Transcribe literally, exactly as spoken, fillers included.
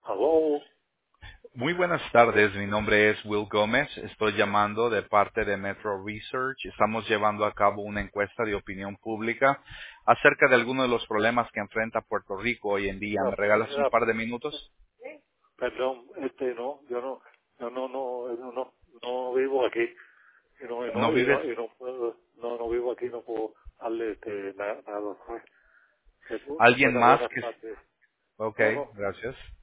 Aló, Muy buenas tardes, mi nombre es Will Gómez, estoy llamando de parte de Metro Research. Estamos llevando a cabo una encuesta de opinión pública acerca de algunos de los problemas que enfrenta Puerto Rico hoy en día. ¿Me mira, regalas un mira, par de minutos? perdón, este no, yo no, yo no, no, no, no, no vivo aquí y no, y ¿No no, y vives? no, y no puedo, no, no vivo aquí, no puedo darle este na- nada, pues. Que, pu- ¿Alguien Buenas, más buenas que... tardes. Ok, No, no, gracias.